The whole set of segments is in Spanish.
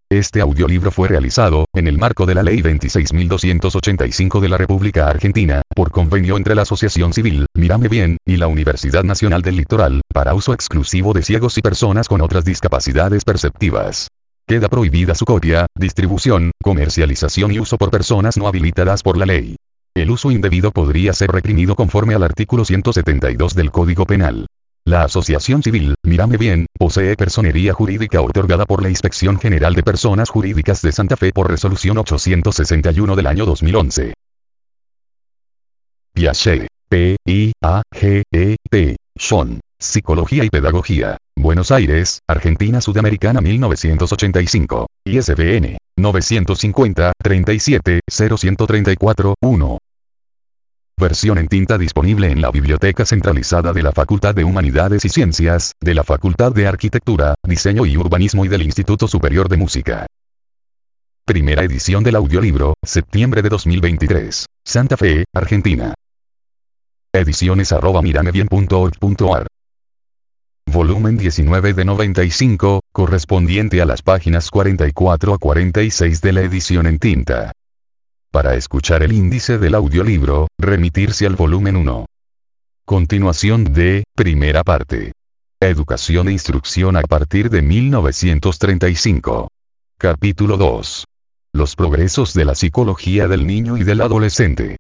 Este audiolibro fue realizado, en el marco de la Ley 26.285 de la República Argentina, por convenio entre la Asociación Civil, Mírame Bien, y la Universidad Nacional del Litoral, para uso exclusivo de ciegos y personas con otras discapacidades perceptivas. Queda prohibida su copia, distribución, comercialización y uso por personas no habilitadas por la ley. El uso indebido podría ser reprimido conforme al artículo 172 del Código Penal. La Asociación Civil, Mírame Bien, posee personería jurídica otorgada por la Inspección General de Personas Jurídicas de Santa Fe por resolución 861 del año 2011. Piaget. P.I.A.G.E.T. John. Psicología y Pedagogía. Buenos Aires, Argentina Sudamericana 1985. ISBN 950-37-0134-1. Versión en tinta disponible en la Biblioteca Centralizada de la Facultad de Humanidades y Ciencias, de la Facultad de Arquitectura, Diseño y Urbanismo y del Instituto Superior de Música. Primera edición del audiolibro, septiembre de 2023. Santa Fe, Argentina. Ediciones@miramebien.org.ar. Volumen 19 de 95, correspondiente a las páginas 44 a 46 de la edición en tinta. Para escuchar el índice del audiolibro, remitirse al volumen 1. Continuación de, primera parte. Educación e instrucción a partir de 1935. Capítulo 2. Los progresos de la psicología del niño y del adolescente.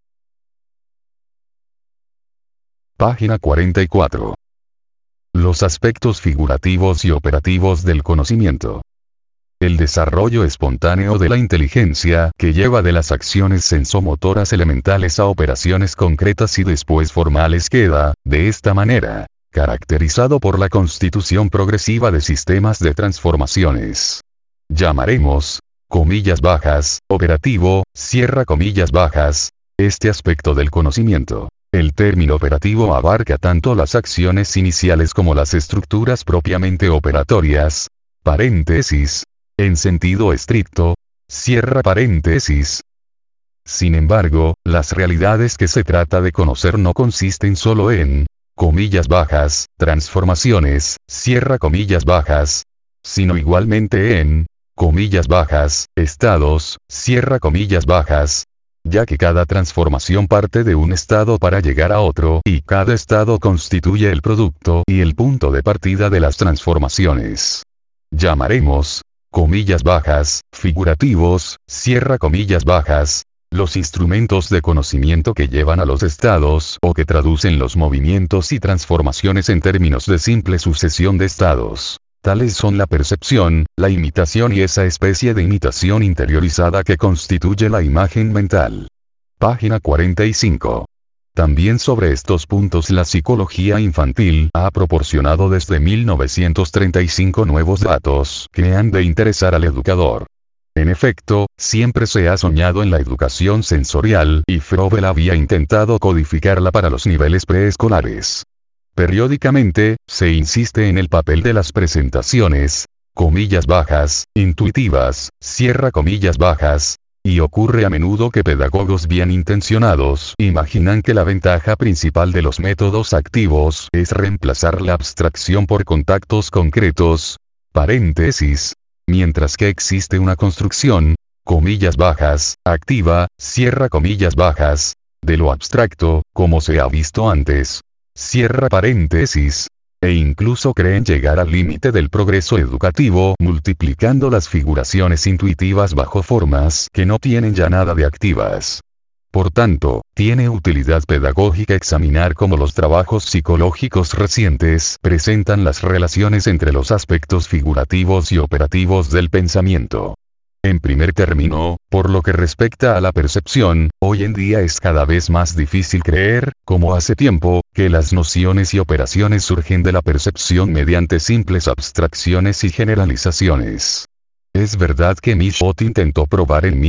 Página 44. Los aspectos figurativos y operativos del conocimiento. El desarrollo espontáneo de la inteligencia, que lleva de las acciones sensomotoras elementales a operaciones concretas y después formales, queda, de esta manera, caracterizado por la constitución progresiva de sistemas de transformaciones. Llamaremos, comillas bajas, operativo, cierra comillas bajas, este aspecto del conocimiento. El término operativo abarca tanto las acciones iniciales como las estructuras propiamente operatorias, paréntesis, en sentido estricto, cierra paréntesis. Sin embargo, las realidades que se trata de conocer no consisten solo en, comillas bajas, transformaciones, cierra comillas bajas, sino igualmente en, comillas bajas, estados, cierra comillas bajas, ya que cada transformación parte de un estado para llegar a otro, y cada estado constituye el producto y el punto de partida de las transformaciones. Llamaremos, comillas bajas, figurativos, cierra comillas bajas, los instrumentos de conocimiento que llevan a los estados o que traducen los movimientos y transformaciones en términos de simple sucesión de estados. Tales son la percepción, la imitación y esa especie de imitación interiorizada que constituye la imagen mental. Página 45. También sobre estos puntos la psicología infantil ha proporcionado desde 1935 nuevos datos que han de interesar al educador. En efecto, siempre se ha soñado en la educación sensorial y Froebel había intentado codificarla para los niveles preescolares. Periódicamente, se insiste en el papel de las presentaciones, comillas bajas, intuitivas, cierra comillas bajas, y ocurre a menudo que pedagogos bien intencionados imaginan que la ventaja principal de los métodos activos es reemplazar la abstracción por contactos concretos, paréntesis, mientras que existe una construcción, comillas bajas, activa, cierra comillas bajas, de lo abstracto, como se ha visto antes, cierra paréntesis, e incluso creen llegar al límite del progreso educativo multiplicando las figuraciones intuitivas bajo formas que no tienen ya nada de activas. Por tanto, tiene utilidad pedagógica examinar cómo los trabajos psicológicos recientes presentan las relaciones entre los aspectos figurativos y operativos del pensamiento. En primer término, por lo que respecta a la percepción, hoy en día es cada vez más difícil creer, como hace tiempo, que las nociones y operaciones surgen de la percepción mediante simples abstracciones y generalizaciones. Es verdad que Michaud intentó probar en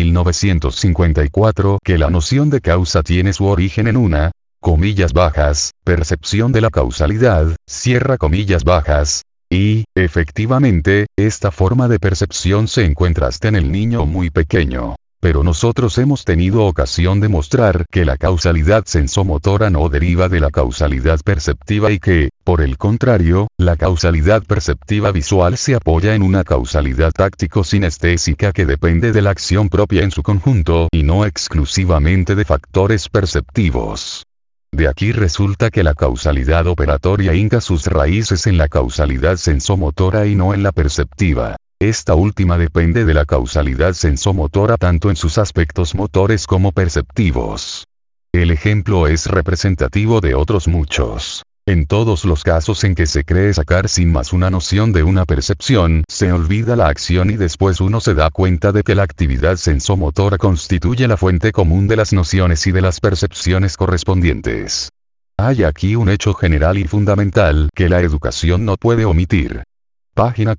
1954 que la noción de causa tiene su origen en una, comillas bajas, percepción de la causalidad, cierra comillas bajas, y, efectivamente, esta forma de percepción se encuentra hasta en el niño muy pequeño. Pero nosotros hemos tenido ocasión de mostrar que la causalidad sensomotora no deriva de la causalidad perceptiva y que, por el contrario, la causalidad perceptiva visual se apoya en una causalidad táctico-sinestésica que depende de la acción propia en su conjunto y no exclusivamente de factores perceptivos. De aquí resulta que la causalidad operatoria hinca sus raíces en la causalidad sensomotora y no en la perceptiva. Esta última depende de la causalidad sensomotora tanto en sus aspectos motores como perceptivos. El ejemplo es representativo de otros muchos. En todos los casos en que se cree sacar sin más una noción de una percepción, se olvida la acción y después uno se da cuenta de que la actividad sensomotora constituye la fuente común de las nociones y de las percepciones correspondientes. Hay aquí un hecho general y fundamental que la educación no puede omitir. Página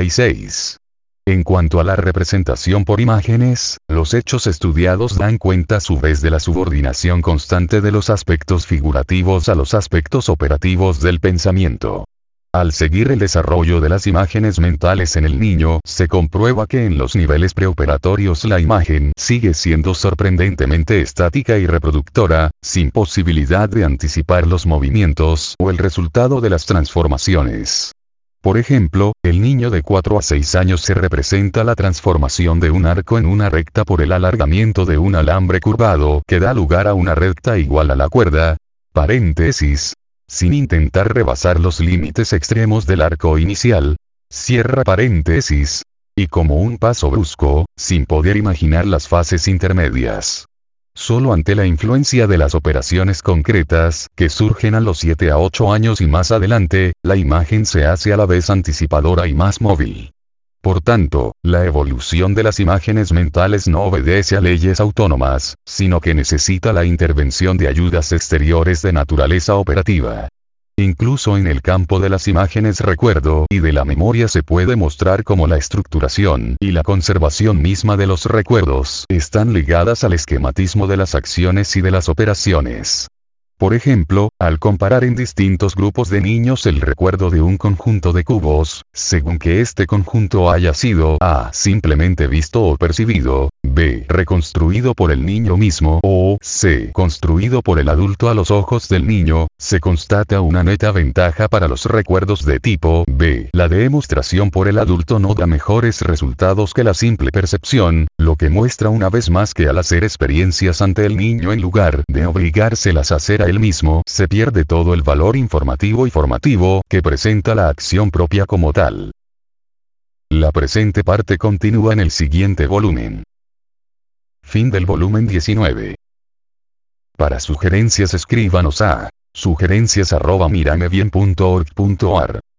46. En cuanto a la representación por imágenes, los hechos estudiados dan cuenta a su vez de la subordinación constante de los aspectos figurativos a los aspectos operativos del pensamiento. Al seguir el desarrollo de las imágenes mentales en el niño, se comprueba que en los niveles preoperatorios la imagen sigue siendo sorprendentemente estática y reproductora, sin posibilidad de anticipar los movimientos o el resultado de las transformaciones. Por ejemplo, el niño de 4 a 6 años se representa la transformación de un arco en una recta por el alargamiento de un alambre curvado que da lugar a una recta igual a la cuerda, paréntesis, sin intentar rebasar los límites extremos del arco inicial, cierra paréntesis, y como un paso brusco, sin poder imaginar las fases intermedias. Solo ante la influencia de las operaciones concretas, que surgen a los 7 a 8 años y más adelante, la imagen se hace a la vez anticipadora y más móvil. Por tanto, la evolución de las imágenes mentales no obedece a leyes autónomas, sino que necesita la intervención de ayudas exteriores de naturaleza operativa. Incluso en el campo de las imágenes recuerdo y de la memoria se puede mostrar cómo la estructuración y la conservación misma de los recuerdos están ligadas al esquematismo de las acciones y de las operaciones. Por ejemplo, al comparar en distintos grupos de niños el recuerdo de un conjunto de cubos, según que este conjunto haya sido a. simplemente visto o percibido, b. reconstruido por el niño mismo o c. construido por el adulto a los ojos del niño, se constata una neta ventaja para los recuerdos de tipo b. La demostración por el adulto no da mejores resultados que la simple percepción, lo que muestra una vez más que al hacer experiencias ante el niño en lugar de obligárselas a hacer a él mismo, se pierde todo el valor informativo y formativo que presenta la acción propia como tal. La presente parte continúa en el siguiente volumen. Fin del volumen 19. Para sugerencias escríbanos a sugerencias@miramebien.org.ar